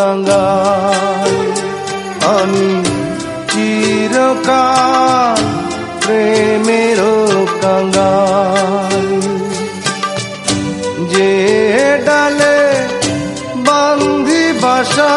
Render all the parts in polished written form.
কাঙ্গাল। আমি চিরকাল প্রেমেরও কাঙ্গাল। যে ডালে বান্ধি বাসা,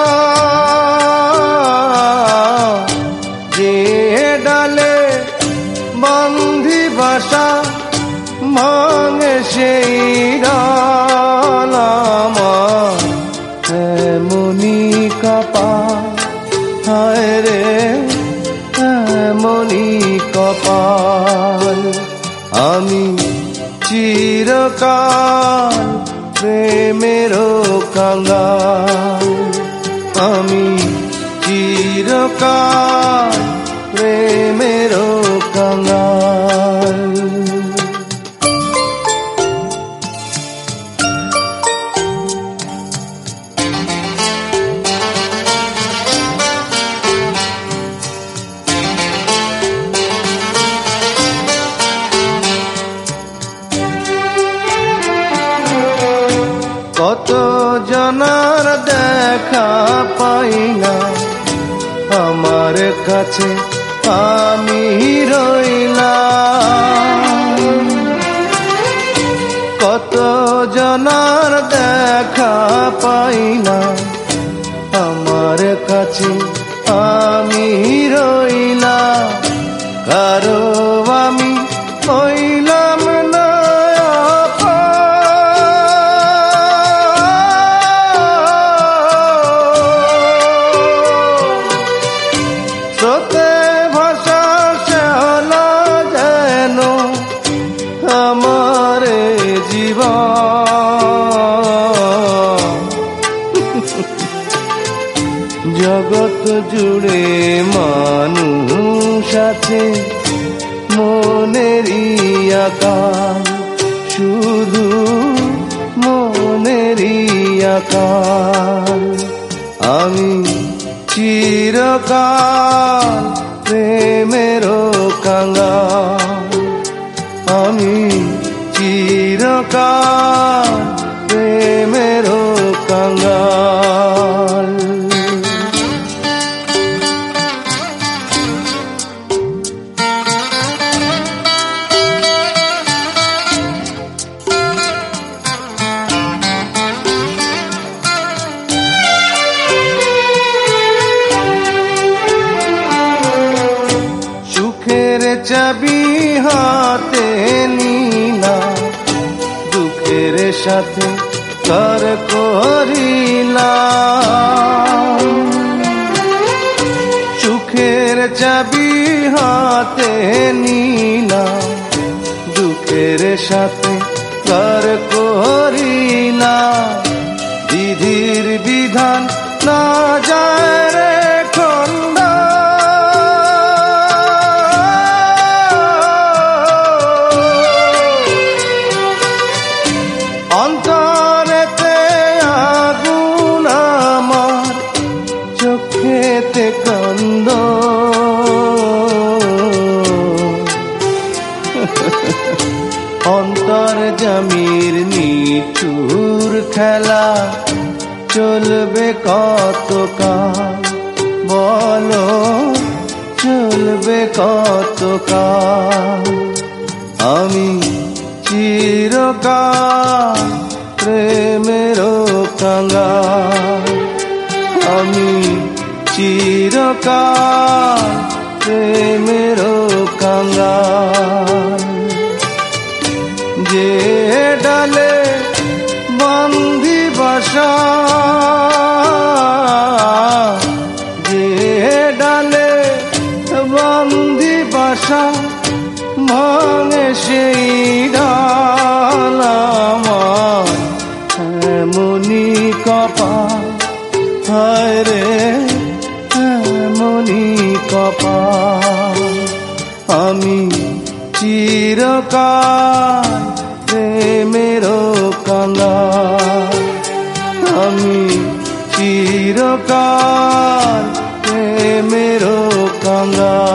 যে ডালে বান্ধি বাসা, ভাঙে সেই ডাল আমার এমনি কপাল। হায় রে এমনি কপাল। আমি চিরকাল প্রেমেরও কাঙ্গাল। আমি চিরকাল প্রেমেরও কাঙ্গাল। কত জনার দেখা পাই না, আমার কাছে আমি রইলাম। কত জনার দেখা পাই না, আমার কাছে আমি রইলাম। কারো আমি হইলাম না স্রোতে ভাষা শ্যাওলা যেন আমার জীবন। জগৎ জুড়ে মানুষ আছে মনেরই আকাল, শুধু মনেরই আকাল। আমি চিরকাল প্রেমেরও কাঙ্গাল। আমি চিরকাল প্রেমেরও কাঙ্গাল। সুখের চাবি হাতে নিলা, দুঃখের সাথে কর করিলাম। সুখের চাবি হাতে নিলা, দুঃখের সাথে কর করিলাম। বিধির বিধান না যায় রে খন্দা, অন্তরেতে আগুন আমার, চোখেতে কান্দ। অন্তর জামির নিঠুর খেলা চলবে কতকাল, বলো চলবে কতকাল। আমি চিরকাল প্রেমেরও কাঙ্গাল। আমি চিরকাল প্রেমেরও কাঙ্গাল। যে ডালে বান্ধি বাসা, যে ডালে বান্ধি বাসা, ভাঙে সেই ডাল আমার এমনি কপাল। হায় রে এমনি কপাল। আমি চিরকাল প্রেমেরও কাঙ্গাল। আমি চিরকাল প্রেমেরও কাঙ্গাল।